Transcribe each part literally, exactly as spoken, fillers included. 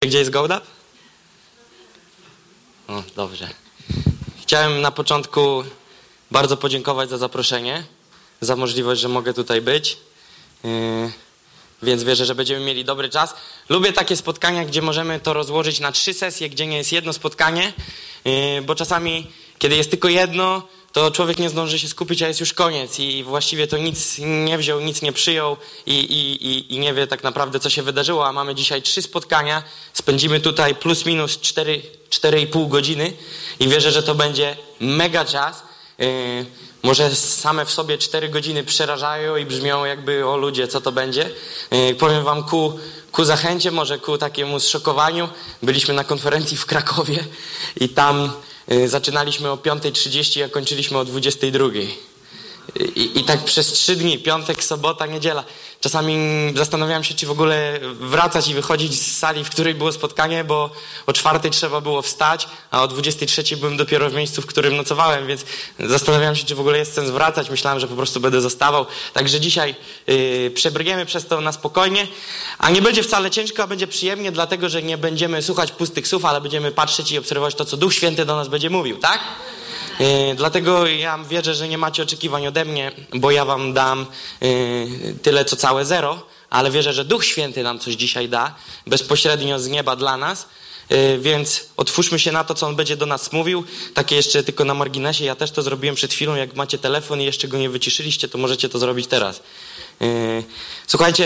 Gdzie jest Gołdap? O, dobrze. Chciałem na początku bardzo podziękować za zaproszenie, za możliwość, że mogę tutaj być. Yy, więc wierzę, że będziemy mieli dobry czas. Lubię takie spotkania, gdzie możemy to rozłożyć na trzy sesje, gdzie nie jest jedno spotkanie, yy, bo czasami, kiedy jest tylko jedno, to człowiek nie zdąży się skupić, a jest już koniec i właściwie to nic nie wziął, nic nie przyjął i, i, i, i nie wie tak naprawdę, co się wydarzyło, a mamy dzisiaj trzy spotkania, spędzimy tutaj plus minus cztery i pół godziny i wierzę, że to będzie mega czas. Yy, może same w sobie cztery godziny przerażają i brzmią jakby, o ludzie, co to będzie. Yy, powiem wam ku, ku zachęcie, może ku takiemu zszokowaniu. Byliśmy na konferencji w Krakowie i tam zaczynaliśmy o piąta trzydzieści, a kończyliśmy o dwudziestej drugiej. I, I tak przez trzy dni, piątek, sobota, niedziela. Czasami zastanawiałem się, czy w ogóle wracać i wychodzić z sali, w której było spotkanie, bo o czwartej trzeba było wstać, a o dwudziestej trzeciej byłem dopiero w miejscu, w którym nocowałem, więc zastanawiałem się, czy w ogóle jest sens wracać. Myślałem, że po prostu będę zostawał. Także dzisiaj yy, przebrniemy przez to na spokojnie, a nie będzie wcale ciężko, a będzie przyjemnie, dlatego, że nie będziemy słuchać pustych słów, ale będziemy patrzeć i obserwować to, co Duch Święty do nas będzie mówił, tak? Yy, dlatego ja wierzę, że nie macie oczekiwań ode mnie, bo ja wam dam yy, tyle, co całe zero, ale wierzę, że Duch Święty nam coś dzisiaj da, bezpośrednio z nieba dla nas, yy, więc otwórzmy się na to, co On będzie do nas mówił. Takie jeszcze tylko na marginesie, ja też to zrobiłem przed chwilą, jak macie telefon i jeszcze go nie wyciszyliście, to możecie to zrobić teraz. Yy, słuchajcie,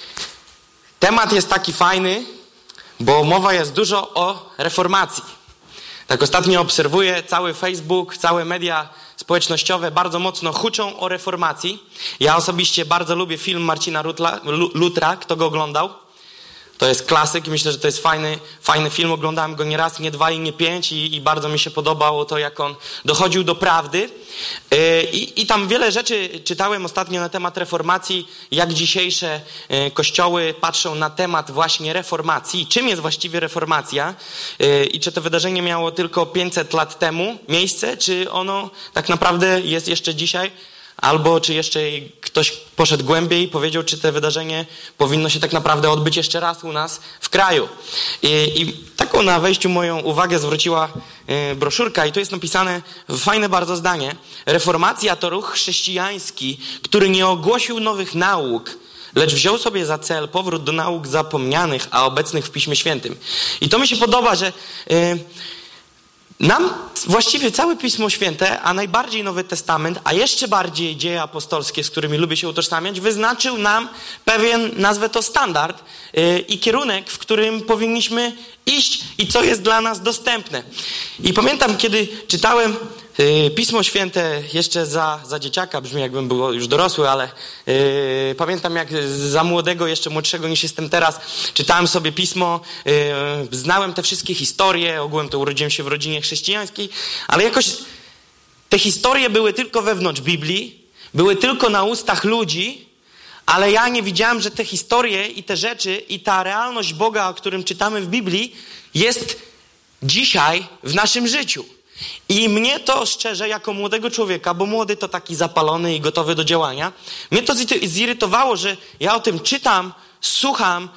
temat jest taki fajny, bo mowa jest dużo o reformacji. Tak ostatnio obserwuję, cały Facebook, całe media społecznościowe bardzo mocno huczą o reformacji. Ja osobiście bardzo lubię film Marcina Lutra. Kto go oglądał? To jest klasyk i myślę, że to jest fajny, fajny film. Oglądałem go nie raz, nie dwa i nie pięć i, i bardzo mi się podobało to, jak on dochodził do prawdy. Yy, i, I tam wiele rzeczy czytałem ostatnio na temat reformacji, jak dzisiejsze yy, kościoły patrzą na temat właśnie reformacji. Czym jest właściwie reformacja? Yy, I czy to wydarzenie miało tylko pięćset lat temu miejsce, czy ono tak naprawdę jest jeszcze dzisiaj? Albo czy jeszcze ktoś poszedł głębiej i powiedział, czy to wydarzenie powinno się tak naprawdę odbyć jeszcze raz u nas w kraju. I, i taką na wejściu moją uwagę zwróciła y, broszurka i tu jest napisane fajne bardzo zdanie. Reformacja to ruch chrześcijański, który nie ogłosił nowych nauk, lecz wziął sobie za cel powrót do nauk zapomnianych, a obecnych w Piśmie Świętym. I to mi się podoba, że y, nam właściwie całe Pismo Święte, a najbardziej Nowy Testament, a jeszcze bardziej dzieje apostolskie, z którymi lubię się utożsamiać, wyznaczył nam pewien, nazwę to standard yy, i kierunek, w którym powinniśmy iść i co jest dla nas dostępne. I pamiętam, kiedy czytałem yy, Pismo Święte jeszcze za, za dzieciaka, brzmi jakbym był już dorosły, ale yy, pamiętam jak za młodego, jeszcze młodszego niż jestem teraz, czytałem sobie Pismo, yy, znałem te wszystkie historie, ogółem to urodziłem się w rodzinie chrześcijańskiej, ale jakoś te historie były tylko wewnątrz Biblii, były tylko na ustach ludzi, ale ja nie widziałem, że te historie i te rzeczy i ta realność Boga, o którym czytamy w Biblii, jest dzisiaj w naszym życiu. I mnie to szczerze, jako młodego człowieka, bo młody to taki zapalony i gotowy do działania, mnie to zirytowało, że ja o tym czytam, słucham,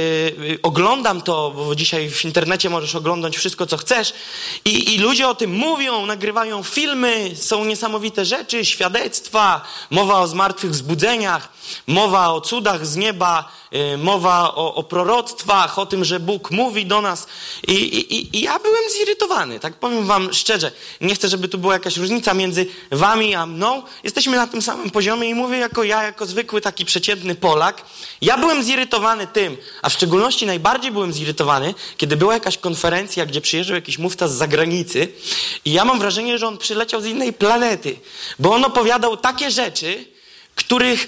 yy, oglądam to, bo dzisiaj w internecie możesz oglądać wszystko, co chcesz i, i ludzie o tym mówią, nagrywają filmy, są niesamowite rzeczy, świadectwa, mowa o zmartwychwzbudzeniach, mowa o cudach z nieba, yy, mowa o, o proroctwach, o tym, że Bóg mówi do nas i, i, i ja byłem zirytowany, tak powiem wam szczerze. Nie chcę, żeby tu była jakaś różnica między wami a mną. Jesteśmy na tym samym poziomie i mówię jako ja, jako zwykły taki przeciętny Polak. Ja byłem zirytowany tym, a w szczególności najbardziej byłem zirytowany, kiedy była jakaś konferencja, gdzie przyjeżdżał jakiś mówca z zagranicy i ja mam wrażenie, że on przyleciał z innej planety, bo on opowiadał takie rzeczy, których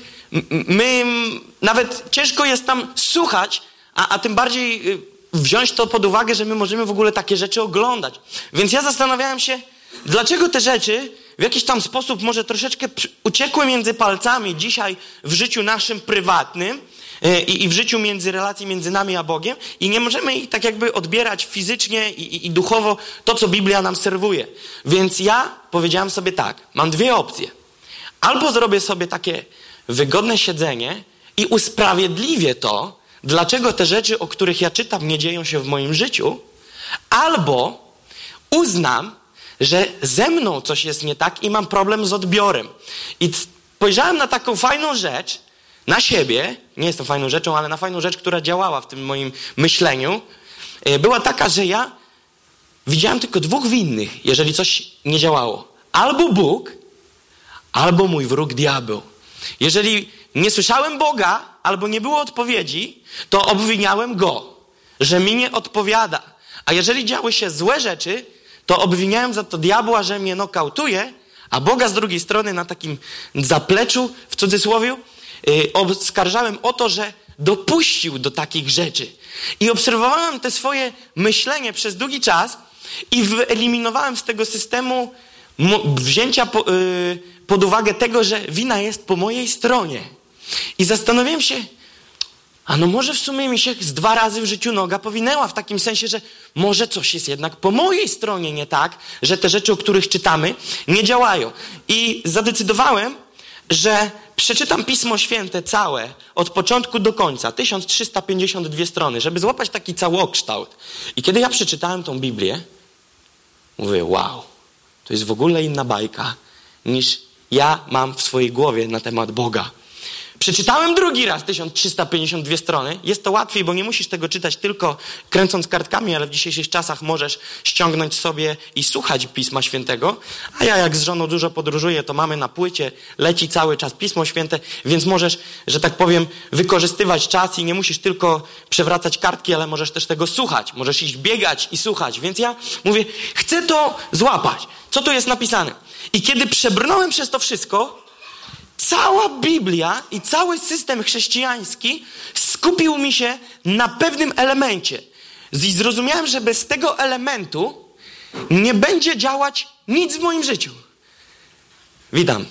my nawet ciężko jest tam słuchać, a, a tym bardziej wziąć to pod uwagę, że my możemy w ogóle takie rzeczy oglądać. Więc ja zastanawiałem się, dlaczego te rzeczy w jakiś tam sposób może troszeczkę uciekły między palcami dzisiaj w życiu naszym prywatnym i, i w życiu między relacji między nami a Bogiem i nie możemy ich tak jakby odbierać fizycznie i, i, i duchowo to, co Biblia nam serwuje. Więc ja powiedziałem sobie tak, mam dwie opcje. Albo zrobię sobie takie wygodne siedzenie i usprawiedliwię to, dlaczego te rzeczy, o których ja czytam, nie dzieją się w moim życiu, albo uznam, że ze mną coś jest nie tak i mam problem z odbiorem. I spojrzałem na taką fajną rzecz, na siebie, nie jest to fajną rzeczą, ale na fajną rzecz, która działała w tym moim myśleniu, była taka, że ja widziałem tylko dwóch winnych, jeżeli coś nie działało. Albo Bóg, albo mój wróg diabeł. Jeżeli nie słyszałem Boga, albo nie było odpowiedzi, to obwiniałem Go, że mi nie odpowiada. A jeżeli działy się złe rzeczy, to obwiniałem za to diabła, że mnie nokautuje, a Boga z drugiej strony na takim zapleczu, w cudzysłowie, yy, oskarżałem o to, że dopuścił do takich rzeczy. I obserwowałem te swoje myślenie przez długi czas i wyeliminowałem z tego systemu wzięcia po, yy, pod uwagę tego, że wina jest po mojej stronie. I zastanowiłem się, a no może w sumie mi się z dwa razy w życiu noga powinęła, w takim sensie, że może coś jest jednak po mojej stronie nie tak, że te rzeczy, o których czytamy, nie działają. I zadecydowałem, że przeczytam Pismo Święte całe, od początku do końca, tysiąc trzysta pięćdziesiąt dwie strony, żeby złapać taki całokształt. I kiedy ja przeczytałem tą Biblię, mówię, wow, to jest w ogóle inna bajka, niż ja mam w swojej głowie na temat Boga. Przeczytałem drugi raz tysiąc trzysta pięćdziesiąt dwie strony. Jest to łatwiej, bo nie musisz tego czytać tylko kręcąc kartkami, ale w dzisiejszych czasach możesz ściągnąć sobie i słuchać Pisma Świętego. A ja jak z żoną dużo podróżuję, to mamy na płycie, leci cały czas Pismo Święte, więc możesz, że tak powiem, wykorzystywać czas i nie musisz tylko przewracać kartki, ale możesz też tego słuchać. Możesz iść biegać i słuchać. Więc ja mówię, chcę to złapać. Co tu jest napisane? I kiedy przebrnąłem przez to wszystko, cała Biblia i cały system chrześcijański skupił mi się na pewnym elemencie. I zrozumiałem, że bez tego elementu nie będzie działać nic w moim życiu. Witam.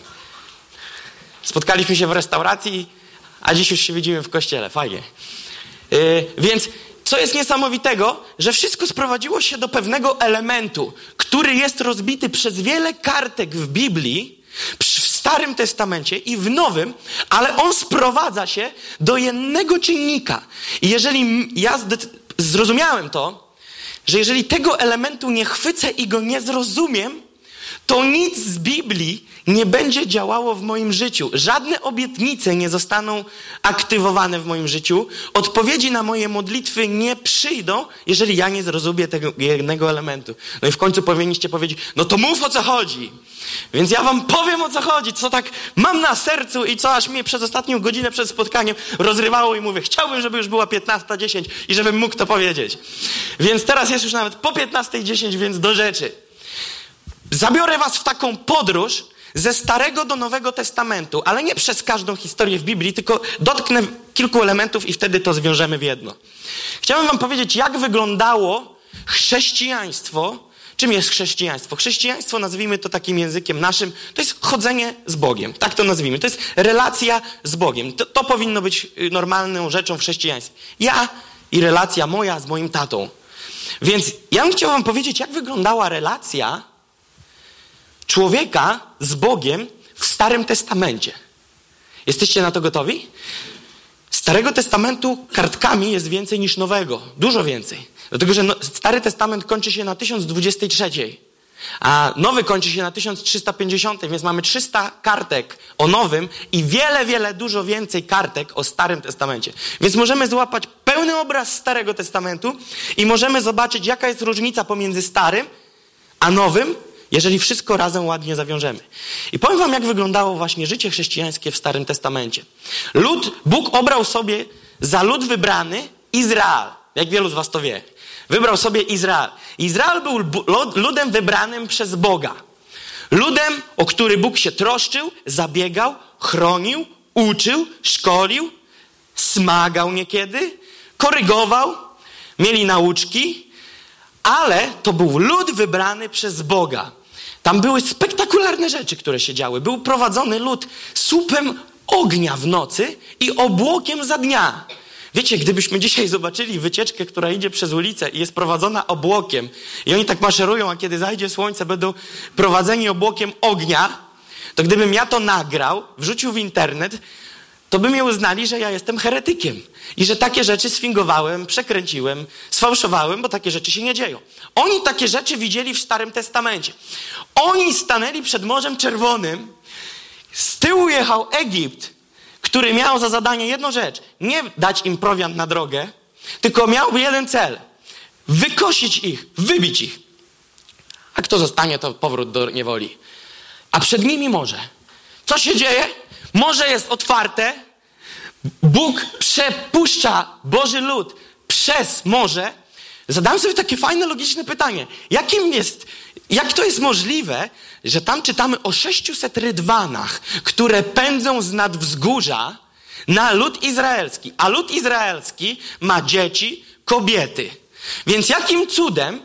Spotkaliśmy się w restauracji, a dziś już się widzimy w kościele. Fajnie. Yy, więc co jest niesamowitego, że wszystko sprowadziło się do pewnego elementu, który jest rozbity przez wiele kartek w Biblii, w Starym Testamencie i w Nowym, ale on sprowadza się do jednego czynnika. I jeżeli ja zrozumiałem to, że jeżeli tego elementu nie chwycę i go nie zrozumiem, to nic z Biblii nie będzie działało w moim życiu. Żadne obietnice nie zostaną aktywowane w moim życiu. Odpowiedzi na moje modlitwy nie przyjdą, jeżeli ja nie zrozumiem tego jednego elementu. No i w końcu powinniście powiedzieć, no to mów, o co chodzi. Więc ja wam powiem, o co chodzi, co tak mam na sercu i co aż mnie przez ostatnią godzinę przed spotkaniem rozrywało i mówię, chciałbym, żeby już była piętnasta dziesięć i żebym mógł to powiedzieć. Więc teraz jest już nawet po piętnastej dziesięć, więc do rzeczy. Zabiorę was w taką podróż ze Starego do Nowego Testamentu, ale nie przez każdą historię w Biblii, tylko dotknę kilku elementów i wtedy to zwiążemy w jedno. Chciałem wam powiedzieć, jak wyglądało chrześcijaństwo. Czym jest chrześcijaństwo? Chrześcijaństwo, nazwijmy to takim językiem naszym, to jest chodzenie z Bogiem. Tak to nazwijmy. To jest relacja z Bogiem. To, to powinno być normalną rzeczą w chrześcijaństwie. Ja i relacja moja z moim tatą. Więc ja bym chciał wam powiedzieć, jak wyglądała relacja człowieka z Bogiem w Starym Testamencie. Jesteście na to gotowi? Starego Testamentu kartkami jest więcej niż Nowego. Dużo więcej. Dlatego, że no, Stary Testament kończy się na tysiąc dwudziestej trzeciej, a Nowy kończy się na tysiąc trzysta pięćdziesiątej, więc mamy trzysta kartek o Nowym i wiele, wiele, dużo więcej kartek o Starym Testamencie. Więc możemy złapać pełny obraz Starego Testamentu i możemy zobaczyć, jaka jest różnica pomiędzy Starym a Nowym, jeżeli wszystko razem ładnie zawiążemy. I powiem wam, jak wyglądało właśnie życie chrześcijańskie w Starym Testamencie. Lud, Bóg obrał sobie za lud wybrany Izrael. Jak wielu z was to wie. Wybrał sobie Izrael. Izrael był ludem wybranym przez Boga. Ludem, o który Bóg się troszczył, zabiegał, chronił, uczył, szkolił, smagał niekiedy, korygował, mieli nauczki, ale to był lud wybrany przez Boga. Tam były spektakularne rzeczy, które się działy. Był prowadzony lud słupem ognia w nocy i obłokiem za dnia. Wiecie, gdybyśmy dzisiaj zobaczyli wycieczkę, która idzie przez ulicę i jest prowadzona obłokiem i oni tak maszerują, a kiedy zajdzie słońce, będą prowadzeni obłokiem ognia, to gdybym ja to nagrał, wrzucił w internet, to by mnie uznali, że ja jestem heretykiem i że takie rzeczy sfingowałem, przekręciłem, sfałszowałem, bo takie rzeczy się nie dzieją. Oni takie rzeczy widzieli w Starym Testamencie. Oni stanęli przed Morzem Czerwonym, z tyłu jechał Egipt, który miał za zadanie jedną rzecz, nie dać im prowiant na drogę, tylko miał jeden cel, wykosić ich, wybić ich. A kto zostanie, to powrót do niewoli. A przed nimi morze. Co się dzieje? Morze jest otwarte, Bóg przepuszcza Boży lud przez morze. Zadałem sobie takie fajne, logiczne pytanie. Jakim jest, jak to jest możliwe, że tam czytamy o sześciuset rydwanach, które pędzą z nadwzgórza na lud izraelski, a lud izraelski ma dzieci, kobiety. Więc jakim cudem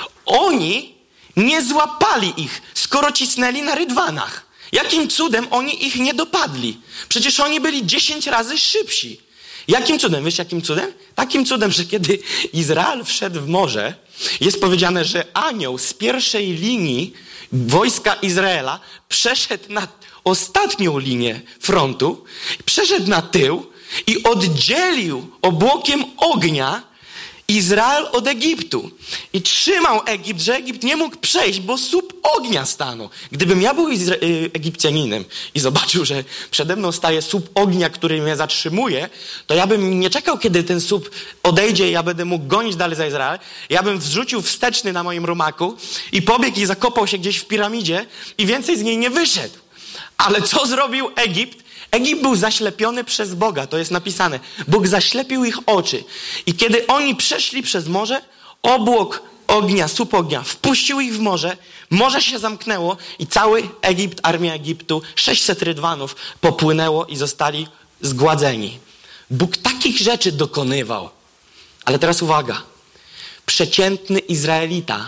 oni nie złapali ich, skoro cisnęli na rydwanach? Jakim cudem oni ich nie dopadli? Przecież oni byli dziesięć razy szybsi. Jakim cudem? Wiesz jakim cudem? Takim cudem, że kiedy Izrael wszedł w morze, jest powiedziane, że anioł z pierwszej linii wojska Izraela przeszedł na ostatnią linię frontu, przeszedł na tył i oddzielił obłokiem ognia Izrael od Egiptu. I trzymał Egipt, że Egipt nie mógł przejść, bo słup ognia stanął. Gdybym ja był Izra- Egipcjaninem i zobaczył, że przede mną staje słup ognia, który mnie zatrzymuje, to ja bym nie czekał, kiedy ten słup odejdzie i ja będę mógł gonić dalej za Izrael. Ja bym wrzucił wsteczny na moim rumaku i pobiegł i zakopał się gdzieś w piramidzie i więcej z niej nie wyszedł. Ale co zrobił Egipt? Egipt był zaślepiony przez Boga, to jest napisane. Bóg zaślepił ich oczy. I kiedy oni przeszli przez morze, obłok ognia, słup ognia wpuścił ich w morze, morze się zamknęło i cały Egipt, armia Egiptu, sześćset rydwanów popłynęło i zostali zgładzeni. Bóg takich rzeczy dokonywał. Ale teraz uwaga. Przeciętny Izraelita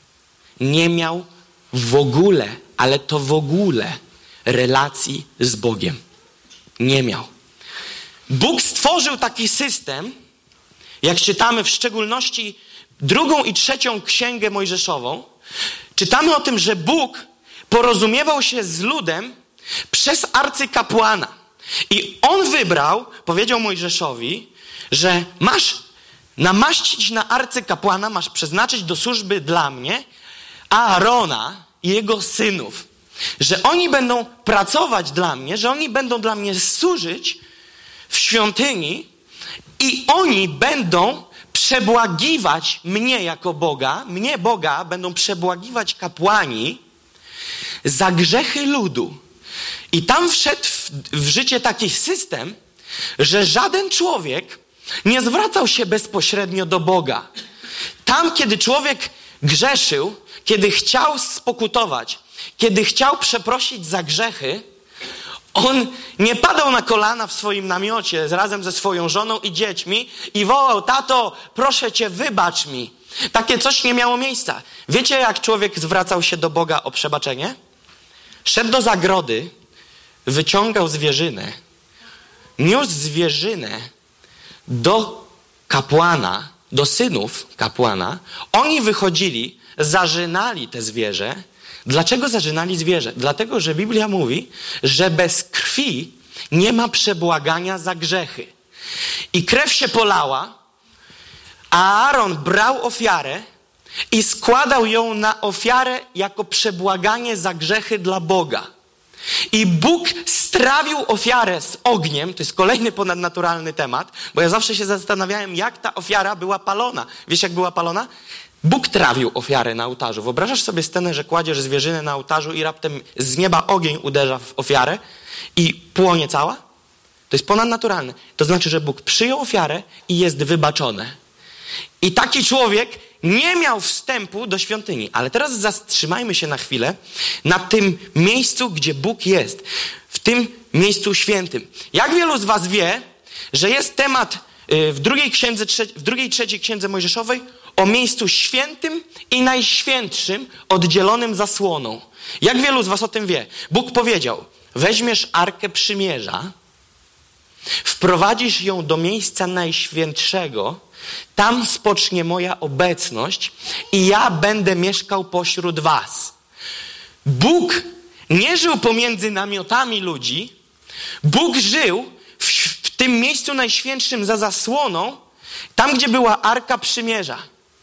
nie miał w ogóle, ale to w ogóle relacji z Bogiem. Nie miał. Bóg stworzył taki system, jak czytamy w szczególności drugą i trzecią księgę mojżeszową, czytamy o tym, że Bóg porozumiewał się z ludem przez arcykapłana. I on wybrał, powiedział Mojżeszowi, że masz namaścić na arcykapłana, masz przeznaczyć do służby dla mnie Aarona i jego synów. Że oni będą pracować dla mnie, że oni będą dla mnie służyć w świątyni i oni będą przebłagiwać mnie jako Boga, mnie Boga będą przebłagiwać kapłani za grzechy ludu. I tam wszedł w, w życie taki system, że żaden człowiek nie zwracał się bezpośrednio do Boga. Tam, kiedy człowiek grzeszył, kiedy chciał spokutować, kiedy chciał przeprosić za grzechy, on nie padał na kolana w swoim namiocie razem ze swoją żoną i dziećmi i wołał: tato, proszę cię, wybacz mi. Takie coś nie miało miejsca. Wiecie, jak człowiek zwracał się do Boga o przebaczenie? Szedł do zagrody, wyciągał zwierzynę, niósł zwierzynę do kapłana, do synów kapłana. Oni wychodzili, zarzynali te zwierzę. Dlaczego zarzynali zwierzę? Dlatego, że Biblia mówi, że bez krwi nie ma przebłagania za grzechy. I krew się polała, a Aaron brał ofiarę i składał ją na ofiarę jako przebłaganie za grzechy dla Boga. I Bóg strawił ofiarę z ogniem, to jest kolejny ponadnaturalny temat, bo ja zawsze się zastanawiałem, jak ta ofiara była palona. Wiesz, jak była palona? Bóg trawił ofiarę na ołtarzu. Wyobrażasz sobie scenę, że kładziesz zwierzynę na ołtarzu i raptem z nieba ogień uderza w ofiarę i płonie cała? To jest ponadnaturalne. To znaczy, że Bóg przyjął ofiarę i jest wybaczone. I taki człowiek nie miał wstępu do świątyni. Ale teraz zatrzymajmy się na chwilę na tym miejscu, gdzie Bóg jest. W tym miejscu świętym. Jak wielu z was wie, że jest temat w drugiej księdze, w drugiej, trzeciej księdze mojżeszowej o miejscu świętym i najświętszym, oddzielonym zasłoną. Jak wielu z was o tym wie? Bóg powiedział: weźmiesz Arkę Przymierza, wprowadzisz ją do miejsca najświętszego, tam spocznie moja obecność i ja będę mieszkał pośród was. Bóg nie żył pomiędzy namiotami ludzi, Bóg żył w tym miejscu najświętszym za zasłoną, tam gdzie była Arka Przymierza.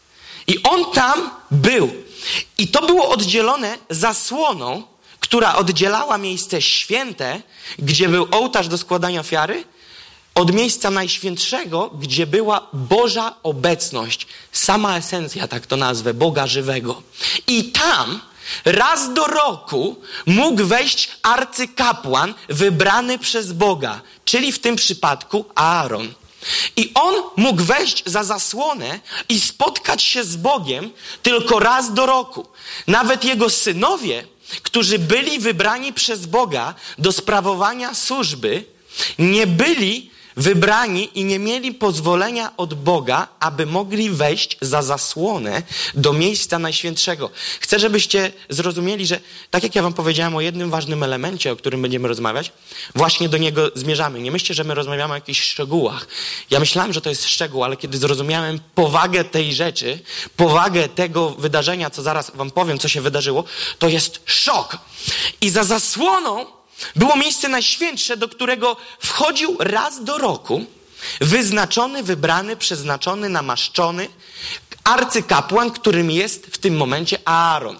I on tam był. I to było oddzielone zasłoną, która oddzielała miejsce święte, gdzie był ołtarz do składania ofiary, od miejsca najświętszego, gdzie była Boża obecność. Sama esencja, tak to nazwę, Boga żywego. I tam raz do roku mógł wejść arcykapłan wybrany przez Boga, czyli w tym przypadku Aaron. I on mógł wejść za zasłonę i spotkać się z Bogiem tylko raz do roku. Nawet jego synowie, którzy byli wybrani przez Boga do sprawowania służby, nie byli wybrani i nie mieli pozwolenia od Boga, aby mogli wejść za zasłonę do miejsca najświętszego. Chcę, żebyście zrozumieli, że tak jak ja wam powiedziałem o jednym ważnym elemencie, o którym będziemy rozmawiać, właśnie do niego zmierzamy. Nie myślcie, że my rozmawiamy o jakichś szczegółach. Ja myślałem, że to jest szczegół, ale kiedy zrozumiałem powagę tej rzeczy, powagę tego wydarzenia, co zaraz wam powiem, co się wydarzyło, to jest szok. I za zasłoną było miejsce najświętsze, do którego wchodził raz do roku wyznaczony, wybrany, przeznaczony, namaszczony arcykapłan, którym jest w tym momencie Aaron.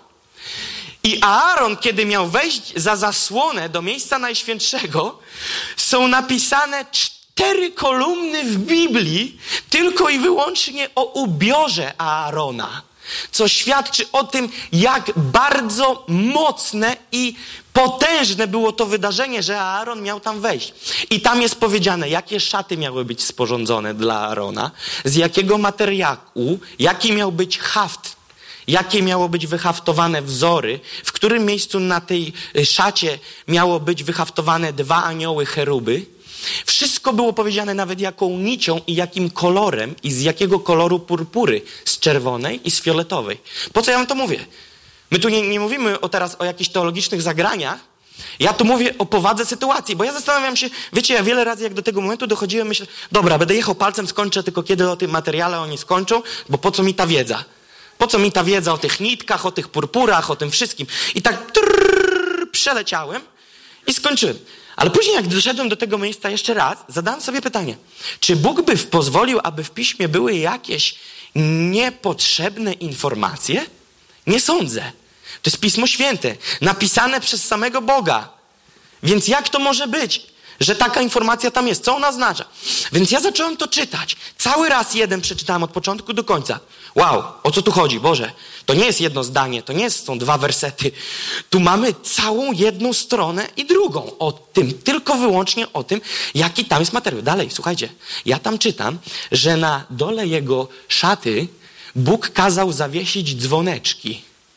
I Aaron, kiedy miał wejść za zasłonę do miejsca najświętszego, są napisane cztery kolumny w Biblii tylko i wyłącznie o ubiorze Aarona, co świadczy o tym, jak bardzo mocne i potężne było to wydarzenie, że Aaron miał tam wejść. I tam jest powiedziane, jakie szaty miały być sporządzone dla Aarona, z jakiego materiału, jaki miał być haft, jakie miało być wyhaftowane wzory, w którym miejscu na tej szacie miało być wyhaftowane dwa anioły cheruby. Wszystko było powiedziane nawet jaką nicią i jakim kolorem i z jakiego koloru purpury, z czerwonej i z fioletowej. Po co ja wam to mówię? My tu nie, nie mówimy o teraz o jakichś teologicznych zagraniach. Ja tu mówię o powadze sytuacji, bo ja zastanawiam się, wiecie, ja wiele razy jak do tego momentu dochodziłem, myślę, dobra, będę jechał palcem, skończę tylko kiedy o tym materiale oni skończą, bo po co mi ta wiedza? Po co mi ta wiedza o tych nitkach, o tych purpurach, o tym wszystkim? I tak trrr, przeleciałem i skończyłem. Ale później jak doszedłem do tego miejsca jeszcze raz, zadałem sobie pytanie, czy Bóg by pozwolił, aby w Piśmie były jakieś niepotrzebne informacje? Nie sądzę. To jest Pismo Święte, napisane przez samego Boga. Więc jak to może być, że taka informacja tam jest? Co ona oznacza? Więc ja zacząłem to czytać. Cały raz jeden przeczytałem od początku do końca. Wow, o co tu chodzi? Boże, to nie jest jedno zdanie, to nie są dwa wersety. Tu mamy całą jedną stronę i drugą o tym, tylko wyłącznie o tym, jaki tam jest materiał. Dalej, słuchajcie, ja tam czytam, że na dole jego szaty Bóg kazał zawiesić dzwoneczki.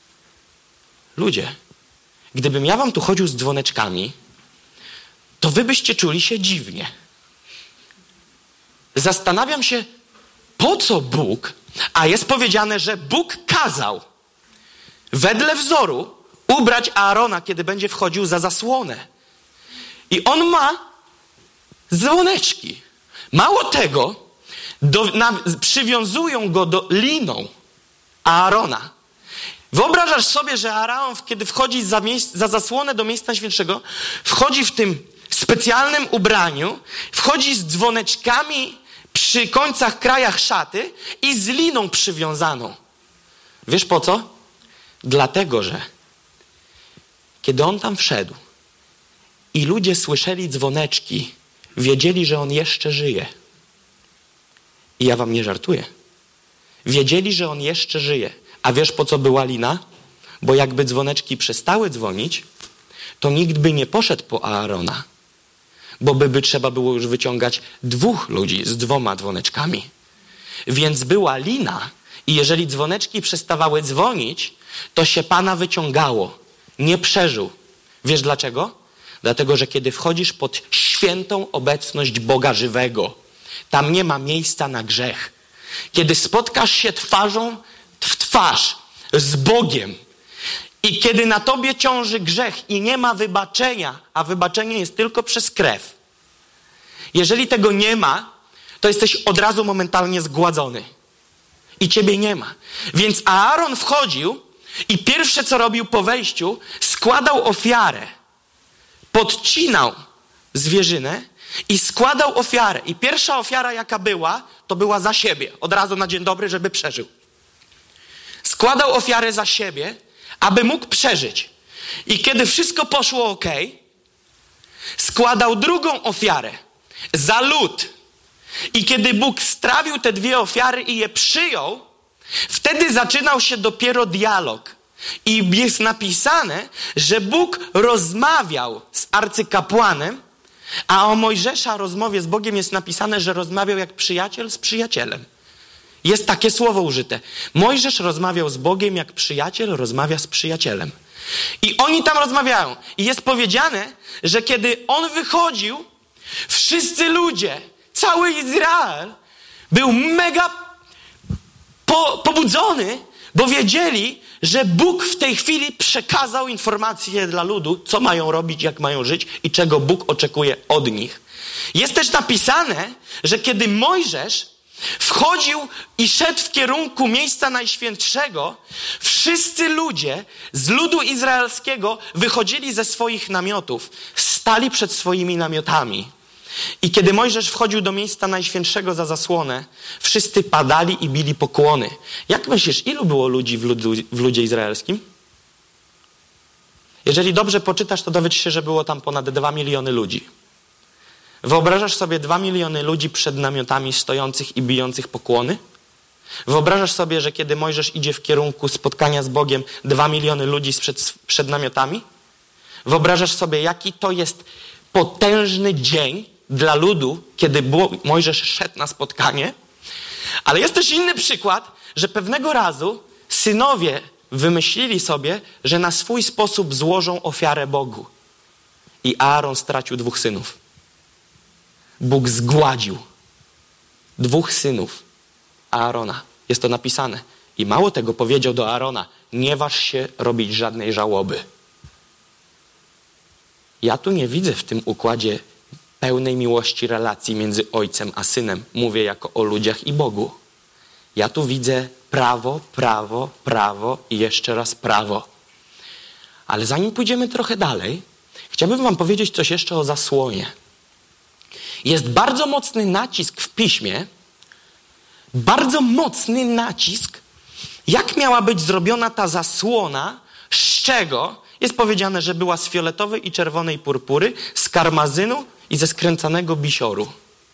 Ludzie, gdybym ja wam tu chodził z dzwoneczkami, to wy byście czuli się dziwnie. Zastanawiam się, po co Bóg, a jest powiedziane, że Bóg kazał wedle wzoru ubrać Aarona, kiedy będzie wchodził za zasłonę. I on ma dzwoneczki. Mało tego, do, na, przywiązują go do liną Aarona. Wyobrażasz sobie, że Aaron, kiedy wchodzi za, miejsc, za zasłonę do miejsca świętszego, wchodzi w tym specjalnym ubraniu, wchodzi z dzwoneczkami przy końcach, krajach szaty i z liną przywiązaną. Wiesz po co? Dlatego, że kiedy on tam wszedł i ludzie słyszeli dzwoneczki, wiedzieli, że on jeszcze żyje. I ja wam nie żartuję. Wiedzieli, że on jeszcze żyje. A wiesz, po co była lina? Bo jakby dzwoneczki przestały dzwonić, to nikt by nie poszedł po Aarona. Bo by, by trzeba było już wyciągać dwóch ludzi z dwoma dzwoneczkami. Więc była lina i jeżeli dzwoneczki przestawały dzwonić, to się Pana wyciągało. Nie przeżył. Wiesz dlaczego? Dlatego, że kiedy wchodzisz pod świętą obecność Boga żywego, tam nie ma miejsca na grzech. Kiedy spotkasz się twarzą w twarz z Bogiem i kiedy na tobie ciąży grzech i nie ma wybaczenia, a wybaczenie jest tylko przez krew. Jeżeli tego nie ma, to jesteś od razu momentalnie zgładzony. I ciebie nie ma. Więc Aaron wchodził i pierwsze co robił po wejściu, składał ofiarę. Podcinał zwierzynę i składał ofiarę. I pierwsza ofiara, jaka była, to była za siebie. Od razu na dzień dobry, żeby przeżył. Składał ofiarę za siebie, aby mógł przeżyć. I kiedy wszystko poszło ok, składał drugą ofiarę za lud. I kiedy Bóg strawił te dwie ofiary i je przyjął, wtedy zaczynał się dopiero dialog. I jest napisane, że Bóg rozmawiał z arcykapłanem, a o Mojżesza rozmowie z Bogiem jest napisane, że rozmawiał jak przyjaciel z przyjacielem. Jest takie słowo użyte. Mojżesz rozmawiał z Bogiem jak przyjaciel rozmawia z przyjacielem. I oni tam rozmawiają. I jest powiedziane, że kiedy on wychodził, wszyscy ludzie, cały Izrael był mega po, pobudzony, bo wiedzieli, że Bóg w tej chwili przekazał informacje dla ludu, co mają robić, jak mają żyć i czego Bóg oczekuje od nich. Jest też napisane, że kiedy Mojżesz wchodził i szedł w kierunku miejsca najświętszego, wszyscy ludzie z ludu izraelskiego wychodzili ze swoich namiotów, stali przed swoimi namiotami. I kiedy Mojżesz wchodził do miejsca najświętszego za zasłonę, wszyscy padali i bili pokłony. Jak myślisz, ilu było ludzi w, ludu, w ludzie izraelskim? Jeżeli dobrze poczytasz, to dowiesz się, że było tam ponad dwa miliony ludzi. Wyobrażasz sobie dwa miliony ludzi przed namiotami stojących i bijących pokłony? Wyobrażasz sobie, że kiedy Mojżesz idzie w kierunku spotkania z Bogiem, dwa miliony ludzi przed, przed namiotami? Wyobrażasz sobie, jaki to jest potężny dzień dla ludu, kiedy Mojżesz szedł na spotkanie? Ale jest też inny przykład, że pewnego razu synowie wymyślili sobie, że na swój sposób złożą ofiarę Bogu. I Aaron stracił dwóch synów. Bóg zgładził dwóch synów Aarona. Jest to napisane. I mało tego, powiedział do Aarona: nie waż się robić żadnej żałoby. Ja tu nie widzę w tym układzie pełnej miłości relacji między ojcem a synem. Mówię jako o ludziach i Bogu. Ja tu widzę prawo, prawo, prawo i jeszcze raz prawo. Ale zanim pójdziemy trochę dalej, chciałbym wam powiedzieć coś jeszcze o zasłonie. Jest bardzo mocny nacisk w piśmie, bardzo mocny nacisk, jak miała być zrobiona ta zasłona, z czego jest powiedziane, że była z fioletowej i czerwonej purpury, z karmazynu i ze skręcanego bisioru.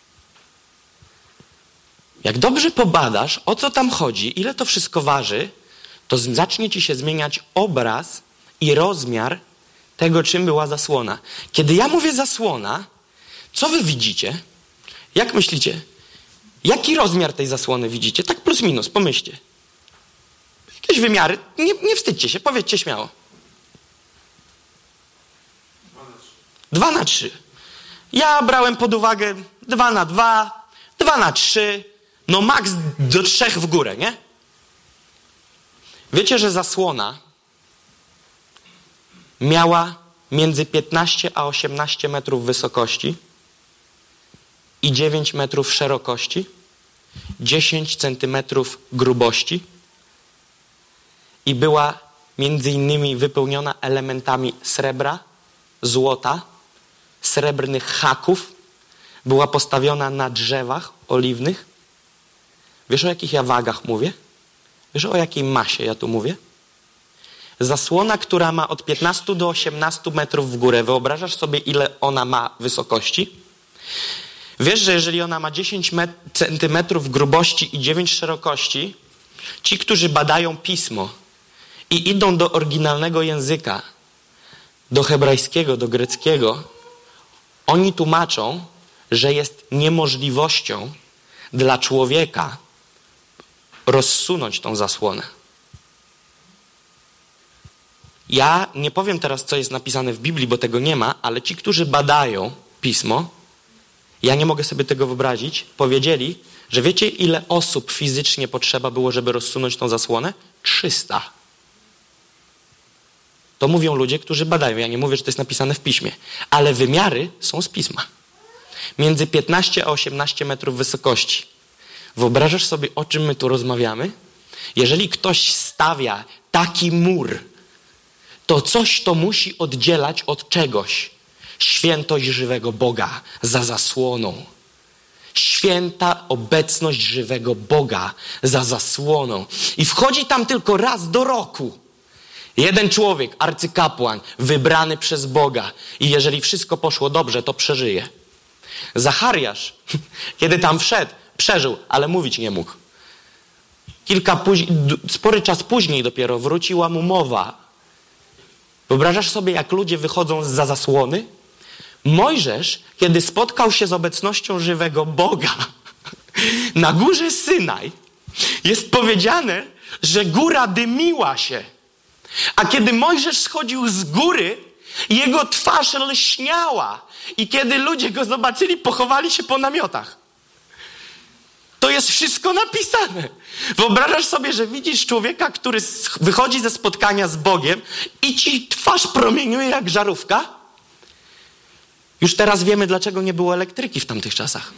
Jak dobrze pobadasz, o co tam chodzi, ile to wszystko waży, to zacznie ci się zmieniać obraz i rozmiar tego, czym była zasłona. Kiedy ja mówię zasłona, co wy widzicie? Jak myślicie? Jaki rozmiar tej zasłony widzicie? Tak plus minus, pomyślcie. Jakieś wymiary? Nie, nie wstydźcie się, powiedzcie śmiało. Dwa na trzy. Ja brałem pod uwagę dwa na dwa, dwa na trzy, no maks do trzech w górę, nie? Wiecie, że zasłona miała między piętnaście a osiemnaście metrów wysokości i dziewięć metrów szerokości, dziesięć centymetrów grubości i była między innymi wypełniona elementami srebra, złota, srebrnych haków, była postawiona na drzewach oliwnych. Wiesz, o jakich ja wagach mówię? Wiesz, o jakiej masie ja tu mówię? Zasłona, która ma od piętnastu do osiemnastu metrów w górę. Wyobrażasz sobie, ile ona ma wysokości? Wiesz, że jeżeli ona ma dziesięć centymetrów grubości i dziewięć szerokości, ci, którzy badają pismo i idą do oryginalnego języka, do hebrajskiego, do greckiego, oni tłumaczą, że jest niemożliwością dla człowieka rozsunąć tą zasłonę. Ja nie powiem teraz, co jest napisane w Biblii, bo tego nie ma, ale ci, którzy badają pismo, ja nie mogę sobie tego wyobrazić, powiedzieli, że wiecie, ile osób fizycznie potrzeba było, żeby rozsunąć tą zasłonę? trzysta. To mówią ludzie, którzy badają. Ja nie mówię, że to jest napisane w piśmie, ale wymiary są z pisma. Między piętnaście a osiemnaście metrów wysokości. Wyobrażasz sobie, o czym my tu rozmawiamy? Jeżeli ktoś stawia taki mur, to coś to musi oddzielać od czegoś. świętość żywego Boga za zasłoną. Święta obecność żywego Boga za zasłoną. I wchodzi tam tylko raz do roku jeden człowiek, arcykapłan, wybrany przez Boga. I jeżeli wszystko poszło dobrze, to przeżyje. Zachariasz, kiedy tam wszedł, przeżył, ale mówić nie mógł. Kilka później, spory czas później dopiero wróciła mu mowa. Wyobrażasz sobie, jak ludzie wychodzą zza zasłony? Mojżesz, kiedy spotkał się z obecnością żywego Boga na górze Synaj, jest powiedziane, że góra dymiła się. A kiedy Mojżesz schodził z góry, jego twarz lśniała. I kiedy ludzie go zobaczyli, pochowali się po namiotach. To jest wszystko napisane. Wyobrażasz sobie, że widzisz człowieka, który wychodzi ze spotkania z Bogiem i ci twarz promieniuje jak żarówka? Już teraz wiemy, dlaczego nie było elektryki w tamtych czasach.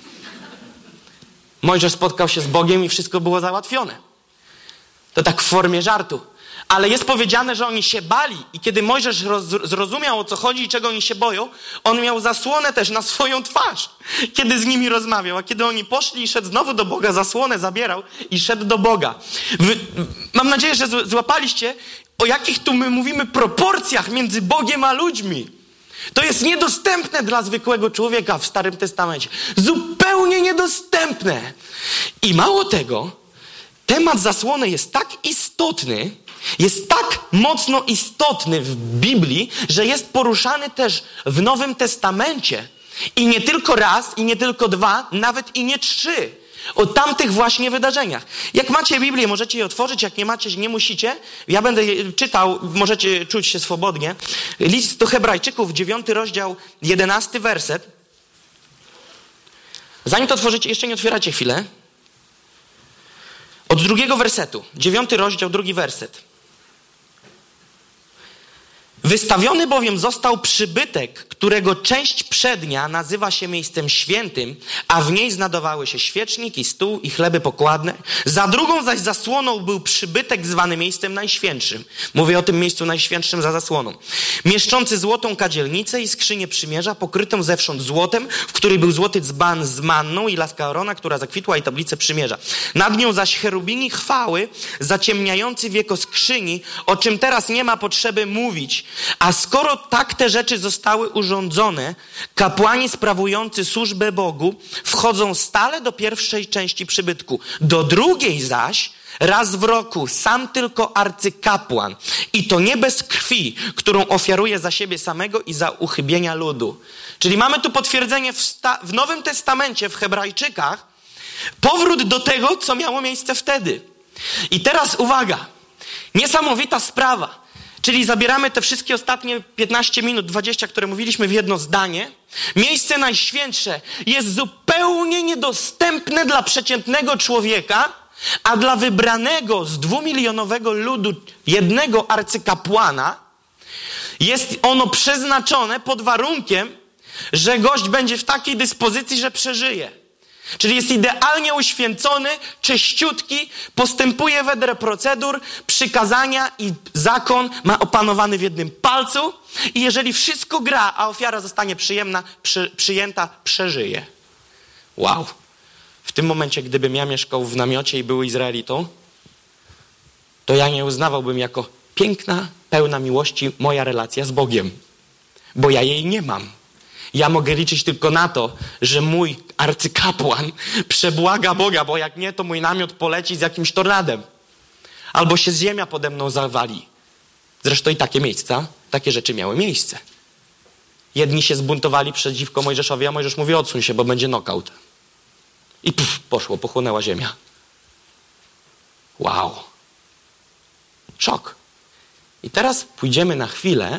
Mojżesz spotkał się z Bogiem i wszystko było załatwione. To tak w formie żartu. Ale jest powiedziane, że oni się bali i kiedy Mojżesz roz, zrozumiał, o co chodzi i czego oni się boją, on miał zasłonę też na swoją twarz, kiedy z nimi rozmawiał. A kiedy oni poszli i szedł znowu do Boga, zasłonę zabierał i szedł do Boga. Wy, mam nadzieję, że złapaliście, o jakich tu my mówimy proporcjach między Bogiem a ludźmi. To jest niedostępne dla zwykłego człowieka w Starym Testamencie. Zupełnie niedostępne. I mało tego, temat zasłony jest tak istotny, jest tak mocno istotny w Biblii, że jest poruszany też w Nowym Testamencie. I nie tylko raz, i nie tylko dwa, nawet i nie trzy. O tamtych właśnie wydarzeniach. Jak macie Biblię, możecie je otworzyć, jak nie macie, nie musicie. Ja będę czytał, możecie czuć się swobodnie. List do Hebrajczyków, dziewiąty rozdział, jedenasty werset. Zanim to otworzycie, jeszcze nie otwieracie chwilę. Od drugiego wersetu, dziewiąty rozdział, drugi werset. Wystawiony bowiem został przybytek, którego część przednia nazywa się miejscem świętym, a w niej znajdowały się świecznik i stół i chleby pokładne. Za drugą zaś zasłoną był przybytek zwany miejscem najświętszym. Mówię o tym miejscu najświętszym za zasłoną. Mieszczący złotą kadzielnicę i skrzynię przymierza, pokrytą zewsząd złotem, w której był złoty dzban z manną i laska Arona, która zakwitła, i tablicę przymierza. Nad nią zaś cherubini chwały, zaciemniający wieko skrzyni, o czym teraz nie ma potrzeby mówić. A skoro tak te rzeczy zostały urządzone, kapłani sprawujący służbę Bogu wchodzą stale do pierwszej części przybytku. Do drugiej zaś raz w roku sam tylko arcykapłan, i to nie bez krwi, którą ofiaruje za siebie samego i za uchybienia ludu. Czyli mamy tu potwierdzenie w, sta- w Nowym Testamencie, w Hebrajczykach, powrót do tego, co miało miejsce wtedy. I teraz uwaga, niesamowita sprawa. Czyli zabieramy te wszystkie ostatnie piętnaście minut, dwadzieścia, które mówiliśmy, w jedno zdanie. Miejsce najświętsze jest zupełnie niedostępne dla przeciętnego człowieka, a dla wybranego z dwumilionowego ludu jednego arcykapłana jest ono przeznaczone pod warunkiem, że gość będzie w takiej dyspozycji, że przeżyje. Czyli jest idealnie uświęcony, czyściutki, postępuje wedle procedur, przykazania i zakon ma opanowany w jednym palcu i jeżeli wszystko gra, a ofiara zostanie przyjemna, przy, przyjęta, przeżyje. Wow. W tym momencie, gdybym ja mieszkał w namiocie i był Izraelitą, to ja nie uznawałbym jako piękna, pełna miłości moja relacja z Bogiem, bo ja jej nie mam. Ja mogę liczyć tylko na to, że mój arcykapłan przebłaga Boga, bo jak nie, to mój namiot poleci z jakimś tornadem. Albo się ziemia pode mną zawali. Zresztą i takie miejsca, takie rzeczy miały miejsce. Jedni się zbuntowali przeciwko Mojżeszowi, a Mojżesz mówi: odsuń się, bo będzie nokaut. I puf, poszło, pochłonęła ziemia. Wow. Szok. I teraz pójdziemy na chwilę.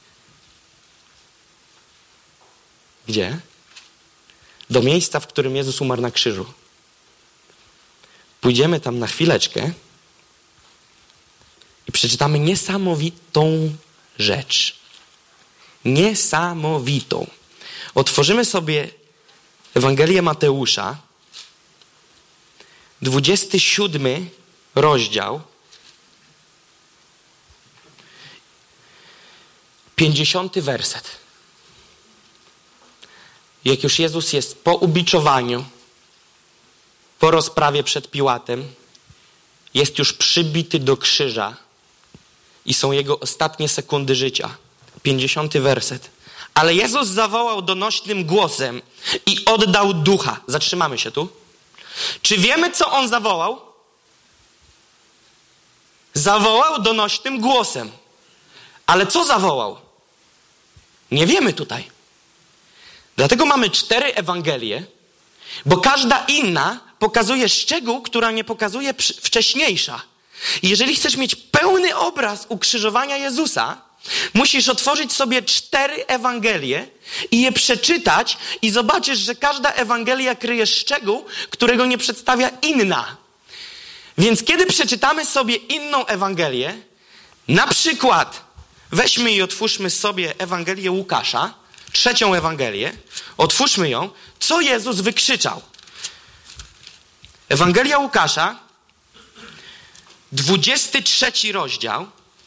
Gdzie? Do miejsca, w którym Jezus umarł na krzyżu. Pójdziemy tam na chwileczkę i przeczytamy niesamowitą rzecz. Niesamowitą. Otworzymy sobie Ewangelię Mateusza, dwudziesty siódmy rozdział, pięćdziesiąty werset. jak już Jezus jest po ubiczowaniu, po rozprawie przed Piłatem, jest już przybity do krzyża i są jego ostatnie sekundy życia. pięćdziesiąty werset. Ale Jezus zawołał donośnym głosem i oddał ducha. Zatrzymamy się tu. Czy wiemy, co on zawołał? Zawołał donośnym głosem. Ale co zawołał? Nie wiemy tutaj. Dlatego mamy cztery Ewangelie, bo każda inna pokazuje szczegół, która nie pokazuje wcześniejsza. I jeżeli chcesz mieć pełny obraz ukrzyżowania Jezusa, musisz otworzyć sobie cztery Ewangelie i je przeczytać i zobaczysz, że każda Ewangelia kryje szczegół, którego nie przedstawia inna. Więc kiedy przeczytamy sobie inną Ewangelię, na przykład weźmy i otwórzmy sobie Ewangelię Łukasza, trzecią Ewangelię, otwórzmy ją, co Jezus wykrzyczał. Ewangelia Łukasza, dwudziesty trzeci rozdział,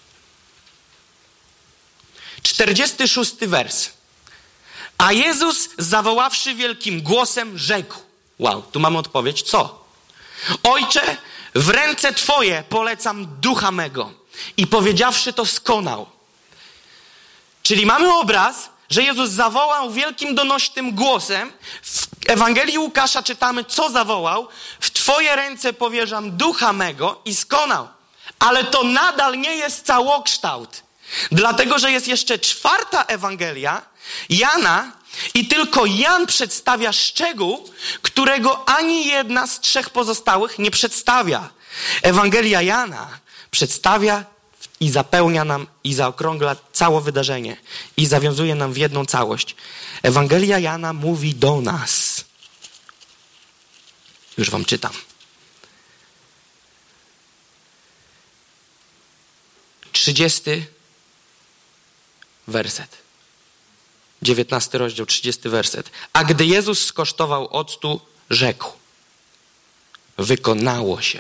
czterdziesty szósty wers. A Jezus, zawoławszy wielkim głosem, rzekł. Wow, tu mamy odpowiedź. Co? Ojcze, w ręce Twoje polecam ducha mego. I powiedziawszy to, skonał. Czyli mamy obraz, że Jezus zawołał wielkim donośnym głosem. W Ewangelii Łukasza czytamy, co zawołał. W Twoje ręce powierzam ducha mego i skonał. Ale to nadal nie jest całokształt. Dlatego, że jest jeszcze czwarta Ewangelia, Jana, i tylko Jan przedstawia szczegół, którego ani jedna z trzech pozostałych nie przedstawia. Ewangelia Jana przedstawia i zapełnia nam i zaokrągla całe wydarzenie i zawiązuje nam w jedną całość. Ewangelia Jana mówi do nas. Już wam czytam. Trzydziesty werset. Dziewiętnasty rozdział, trzydziesty werset. A gdy Jezus skosztował octu, rzekł. Wykonało się.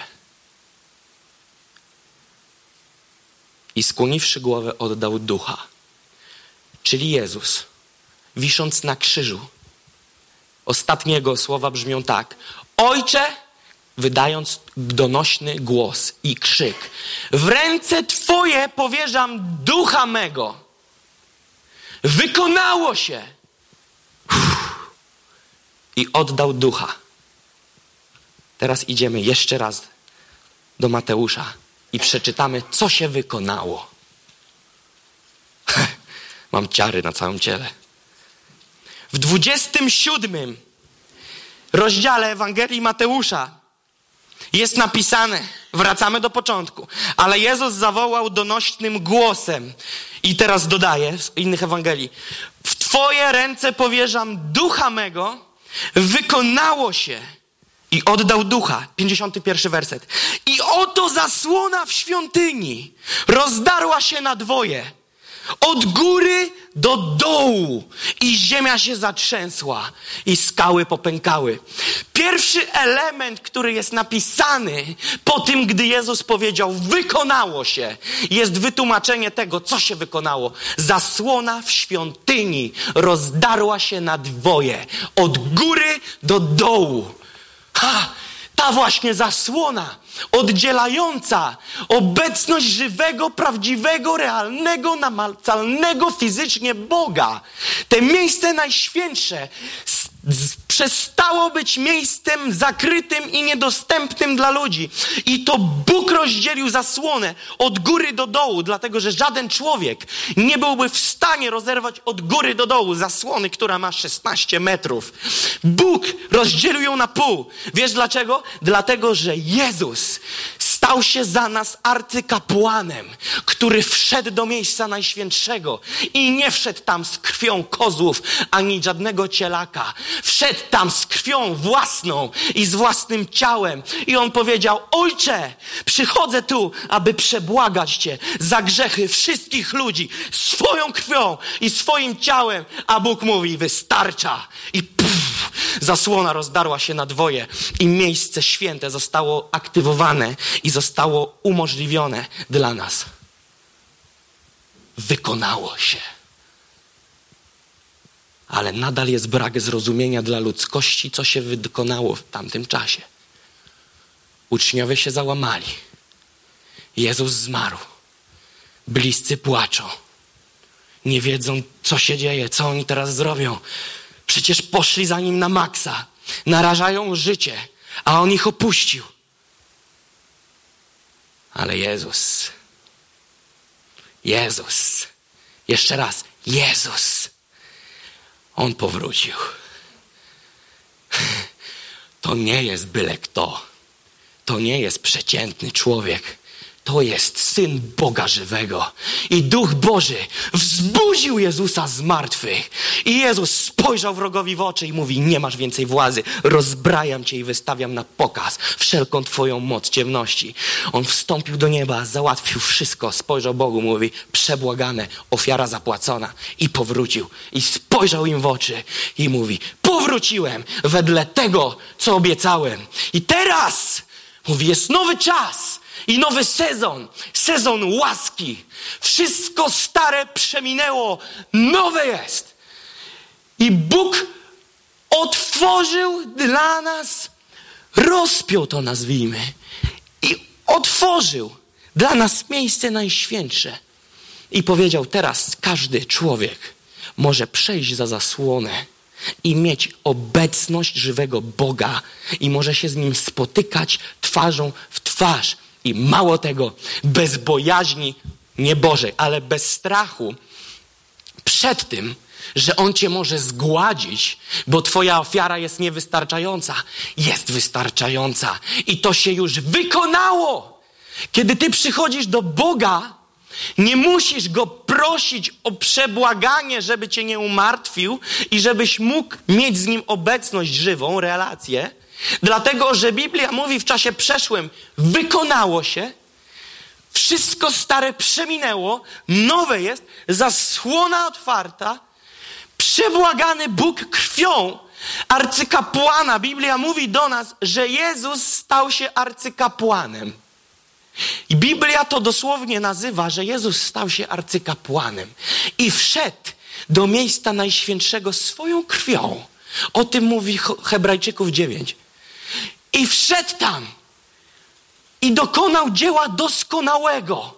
I skłoniwszy głowę, oddał ducha. Czyli Jezus, wisząc na krzyżu, ostatniego słowa brzmią tak. Ojcze, wydając donośny głos i krzyk. W ręce Twoje powierzam ducha mego. Wykonało się. Uff. I oddał ducha. Teraz idziemy jeszcze raz do Mateusza i przeczytamy, co się wykonało. Mam ciary na całym ciele. W dwudziestym siódmym rozdziale Ewangelii Mateusza jest napisane, wracamy do początku, ale Jezus zawołał donośnym głosem. I teraz dodaję z innych Ewangelii. W Twoje ręce powierzam ducha mego, wykonało się. I oddał ducha. pięćdziesiąty pierwszy werset. I oto zasłona w świątyni rozdarła się na dwoje. Od góry do dołu. I ziemia się zatrzęsła. I skały popękały. Pierwszy element, który jest napisany po tym, gdy Jezus powiedział, wykonało się, jest wytłumaczenie tego, co się wykonało. Zasłona w świątyni rozdarła się na dwoje. Od góry do dołu. Ha! Ta właśnie zasłona oddzielająca obecność żywego, prawdziwego, realnego, namacalnego fizycznie Boga. Te miejsce najświętsze z, z, przestało być miejscem zakrytym i niedostępnym dla ludzi. I to Bóg rozdzielił zasłonę od góry do dołu, dlatego że żaden człowiek nie byłby w stanie rozerwać od góry do dołu zasłony, która ma szesnaście metrów. Bóg rozdzielił ją na pół. Wiesz dlaczego? Dlatego, że Jezus stał się za nas arcykapłanem, który wszedł do miejsca najświętszego i nie wszedł tam z krwią kozłów ani żadnego cielaka. Wszedł tam z krwią własną i z własnym ciałem. I on powiedział, Ojcze, przychodzę tu, aby przebłagać Cię za grzechy wszystkich ludzi swoją krwią i swoim ciałem. A Bóg mówi, wystarcza. I pff, zasłona rozdarła się na dwoje i miejsce święte zostało aktywowane i zostało umożliwione dla nas. Wykonało się. Ale nadal jest brak zrozumienia dla ludzkości, co się wykonało w tamtym czasie. Uczniowie się załamali. Jezus zmarł. Bliscy płaczą. Nie wiedzą, co się dzieje, co oni teraz zrobią. Przecież poszli za nim na maksa. Narażają życie, a on ich opuścił. Ale Jezus, Jezus, jeszcze raz, Jezus, On powrócił. To nie jest byle kto. To nie jest przeciętny człowiek. To jest Syn Boga żywego. I Duch Boży wzbudził Jezusa z martwych. I Jezus spojrzał wrogowi w oczy i mówi: nie masz więcej władzy. Rozbrajam cię i wystawiam na pokaz wszelką twoją moc ciemności. On wstąpił do nieba, załatwił wszystko. Spojrzał Bogu, mówi: przebłagane, ofiara zapłacona. I powrócił. I spojrzał im w oczy i mówi: powróciłem wedle tego, co obiecałem. I teraz, mówi, jest nowy czas. I nowy sezon, sezon łaski. Wszystko stare przeminęło, nowe jest. I Bóg otworzył dla nas, rozpiął to nazwijmy, i otworzył dla nas miejsce najświętsze. I powiedział: teraz każdy człowiek może przejść za zasłonę i mieć obecność żywego Boga i może się z Nim spotykać twarzą w twarz. I mało tego, bez bojaźni, nie Bożej, ale bez strachu przed tym, że On cię może zgładzić, bo twoja ofiara jest niewystarczająca. Jest wystarczająca. I to się już wykonało. Kiedy ty przychodzisz do Boga, nie musisz Go prosić o przebłaganie, żeby cię nie umartwił i żebyś mógł mieć z Nim obecność żywą, relację. Dlatego, że Biblia mówi w czasie przeszłym: wykonało się, wszystko stare przeminęło, nowe jest, zasłona otwarta, przebłagany Bóg krwią arcykapłana. Biblia mówi do nas, że Jezus stał się arcykapłanem. I Biblia to dosłownie nazywa, że Jezus stał się arcykapłanem i wszedł do miejsca najświętszego swoją krwią. O tym mówi Hebrajczyków dziewięć. I wszedł tam i dokonał dzieła doskonałego.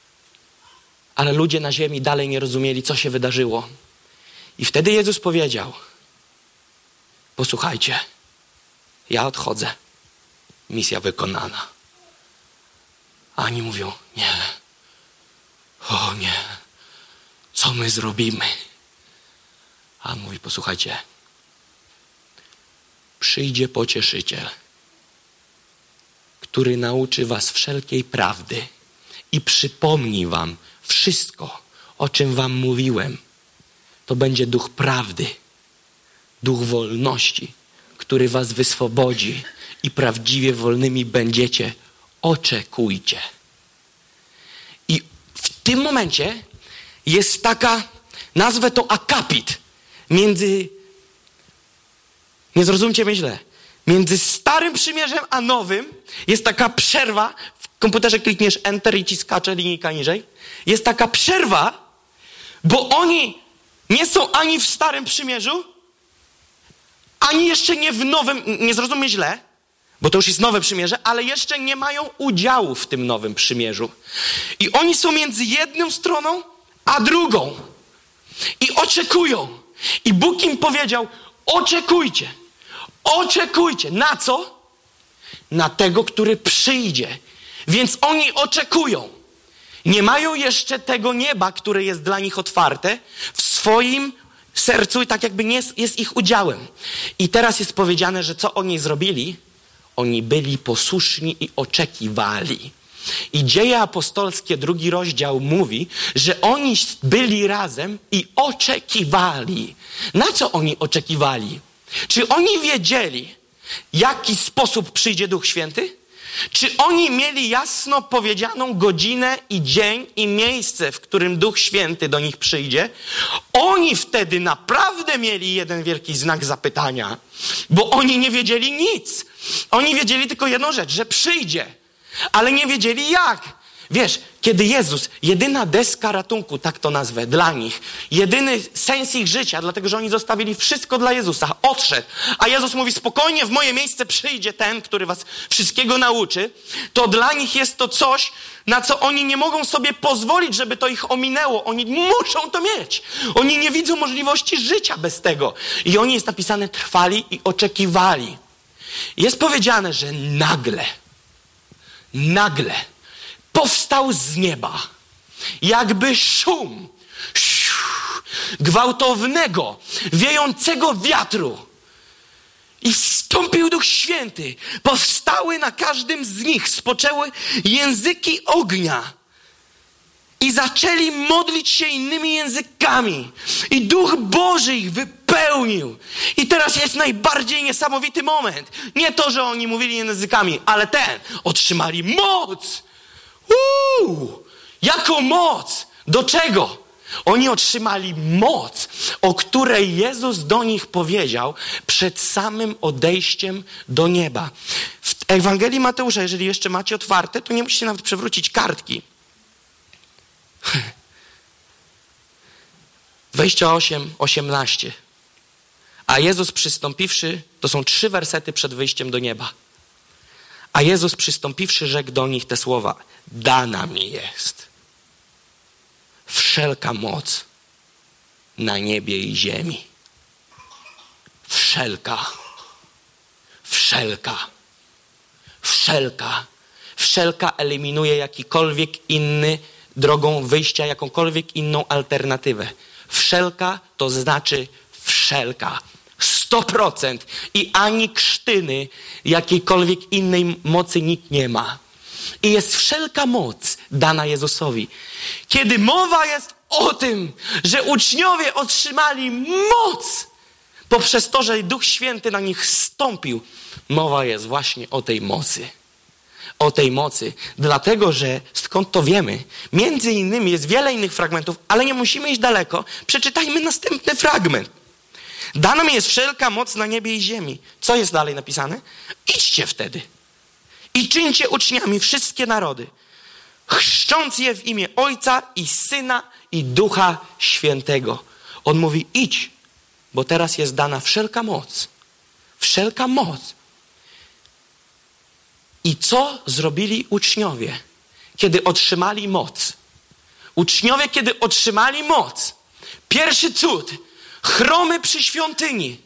Ale ludzie na ziemi dalej nie rozumieli, co się wydarzyło. I wtedy Jezus powiedział: posłuchajcie, ja odchodzę, misja wykonana. A oni mówią: nie, o nie, co my zrobimy? A on mówi: posłuchajcie, przyjdzie pocieszyciel, który nauczy was wszelkiej prawdy i przypomni wam wszystko, o czym wam mówiłem. To będzie Duch prawdy, Duch wolności, który was wyswobodzi i prawdziwie wolnymi będziecie. Oczekujcie. I w tym momencie jest taka, nazwę to akapit, między, nie zrozumcie mnie źle, między Starym Przymierzem a Nowym jest taka przerwa. W komputerze klikniesz Enter i ci skacze linijka niżej. Jest taka przerwa, bo oni nie są ani w Starym Przymierzu, ani jeszcze nie w Nowym, nie zrozumie źle, bo to już jest Nowe Przymierze, ale jeszcze nie mają udziału w tym Nowym Przymierzu. I oni są między jedną stroną a drugą. I oczekują. I Bóg im powiedział: oczekujcie. Oczekujcie. Na co? Na tego, który przyjdzie. Więc oni oczekują. Nie mają jeszcze tego nieba, które jest dla nich otwarte w swoim sercu i tak jakby nie jest, jest ich udziałem. I teraz jest powiedziane, że co oni zrobili? Oni byli posłuszni i oczekiwali. I Dzieje Apostolskie, drugi rozdział mówi, że oni byli razem i oczekiwali. Na co oni oczekiwali? Czy oni wiedzieli, w jaki sposób przyjdzie Duch Święty? Czy oni mieli jasno powiedzianą godzinę i dzień i miejsce, w którym Duch Święty do nich przyjdzie? Oni wtedy naprawdę mieli jeden wielki znak zapytania, bo oni nie wiedzieli nic. Oni wiedzieli tylko jedną rzecz, że przyjdzie, ale nie wiedzieli jak. Wiesz, kiedy Jezus, jedyna deska ratunku, tak to nazwę, dla nich, jedyny sens ich życia, dlatego że oni zostawili wszystko dla Jezusa, odszedł, a Jezus mówi, spokojnie, w moje miejsce przyjdzie ten, który was wszystkiego nauczy, to dla nich jest to coś, na co oni nie mogą sobie pozwolić, żeby to ich ominęło. Oni muszą to mieć. Oni nie widzą możliwości życia bez tego. I oni, jest napisane, trwali i oczekiwali. Jest powiedziane, że nagle, nagle powstał z nieba jakby szum gwałtownego, wiejącego wiatru i wstąpił Duch Święty. Powstały na każdym z nich, spoczęły języki ognia i zaczęli modlić się innymi językami i Duch Boży ich wypełnił. I teraz jest najbardziej niesamowity moment. Nie to, że oni mówili językami, ale ten, otrzymali moc. Uuu, jaką moc? Do czego? Oni otrzymali moc, o której Jezus do nich powiedział przed samym odejściem do nieba. W Ewangelii Mateusza, jeżeli jeszcze macie otwarte, to nie musicie nawet przewrócić kartki. dwadzieścia osiem, osiemnaście. A Jezus przystąpiwszy, to są trzy wersety przed wyjściem do nieba. A Jezus przystąpiwszy, rzekł do nich te słowa. Dana mi jest wszelka moc na niebie i ziemi. Wszelka. Wszelka. Wszelka. Wszelka eliminuje jakikolwiek inny drogą wyjścia, jakąkolwiek inną alternatywę. Wszelka to znaczy wszelka. Sto procent. I ani krztyny jakiejkolwiek innej mocy nikt nie ma. I jest wszelka moc dana Jezusowi. Kiedy mowa jest o tym, że uczniowie otrzymali moc poprzez to, że Duch Święty na nich zstąpił, mowa jest właśnie o tej mocy. O tej mocy. Dlatego, że skąd to wiemy? Między innymi jest wiele innych fragmentów, ale nie musimy iść daleko. Przeczytajmy następny fragment. Dana mi jest wszelka moc na niebie i ziemi. Co jest dalej napisane? Idźcie wtedy i czyńcie uczniami wszystkie narody, chrzcząc je w imię Ojca i Syna i Ducha Świętego. On mówi idź, bo teraz jest dana wszelka moc. Wszelka moc. I co zrobili uczniowie, kiedy otrzymali moc? Uczniowie, kiedy otrzymali moc, pierwszy cud, chromy przy świątyni.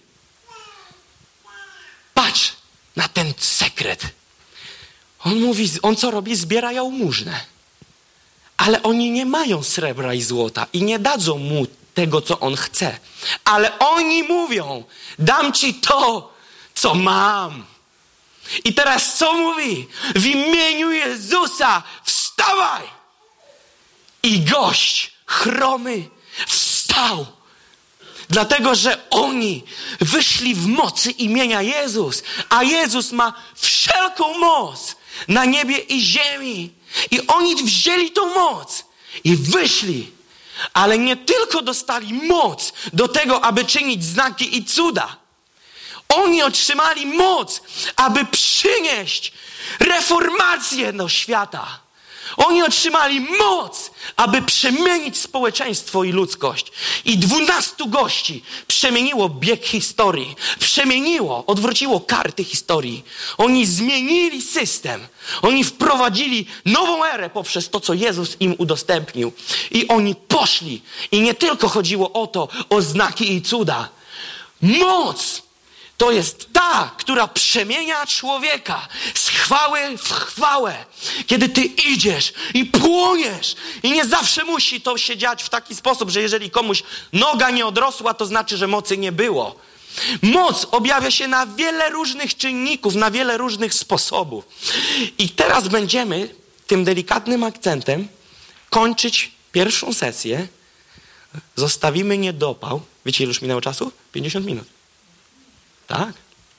Patrz na ten sekret. On mówi, on co robi? Zbiera jałmużnę. Ale oni nie mają srebra i złota i nie dadzą mu tego, co on chce. Ale oni mówią, dam ci to, co mam. I teraz co mówi? W imieniu Jezusa wstawaj! I gość chromy wstał. Dlatego, że oni wyszli w mocy imienia Jezus, a Jezus ma wszelką moc na niebie i ziemi. I oni wzięli tą moc i wyszli. Ale nie tylko dostali moc do tego, aby czynić znaki i cuda. Oni otrzymali moc, aby przynieść reformację do świata. Oni otrzymali moc, aby przemienić społeczeństwo i ludzkość. I dwunastu gości przemieniło bieg historii. Przemieniło, odwróciło karty historii. Oni zmienili system. Oni wprowadzili nową erę poprzez to, co Jezus im udostępnił. I oni poszli. I nie tylko chodziło o to, o znaki i cuda. Moc to jest ta, która przemienia człowieka z chwały w chwałę. Kiedy ty idziesz i płoniesz. I nie zawsze musi to się dziać w taki sposób, że jeżeli komuś noga nie odrosła, to znaczy, że mocy nie było. Moc objawia się na wiele różnych czynników, na wiele różnych sposobów. I teraz będziemy tym delikatnym akcentem kończyć pierwszą sesję. Zostawimy niedopał. Wiecie, ile już minęło czasu? pięćdziesiąt minut. Tak?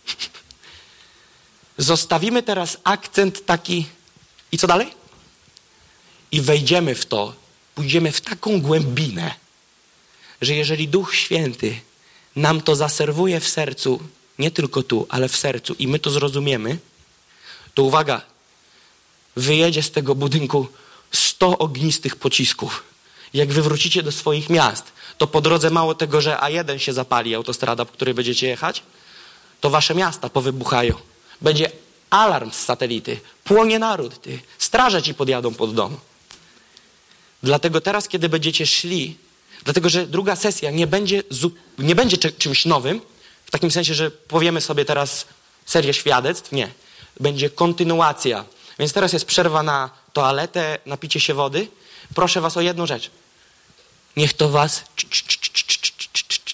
Zostawimy teraz akcent taki i co dalej? I wejdziemy w to, pójdziemy w taką głębinę, że jeżeli Duch Święty nam to zaserwuje w sercu, nie tylko tu, ale w sercu i my to zrozumiemy, to uwaga, wyjedzie z tego budynku sto ognistych pocisków. Jak wy wrócicie do swoich miast, to po drodze mało tego, że A jeden się zapali, autostrada, po której będziecie jechać, to wasze miasta powybuchają. Będzie alarm z satelity. Płonie naród, ty. Straże ci podjadą pod dom. Dlatego teraz, kiedy będziecie szli, dlatego, że druga sesja nie będzie, nie będzie czymś nowym, w takim sensie, że powiemy sobie teraz serię świadectw. Nie. Będzie kontynuacja. Więc teraz jest przerwa na toaletę, napicie się wody. Proszę was o jedną rzecz. Niech to was...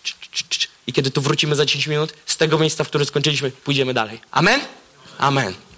I kiedy tu wrócimy za dziesięć minut, z tego miejsca, w którym skończyliśmy, pójdziemy dalej. Amen? Amen.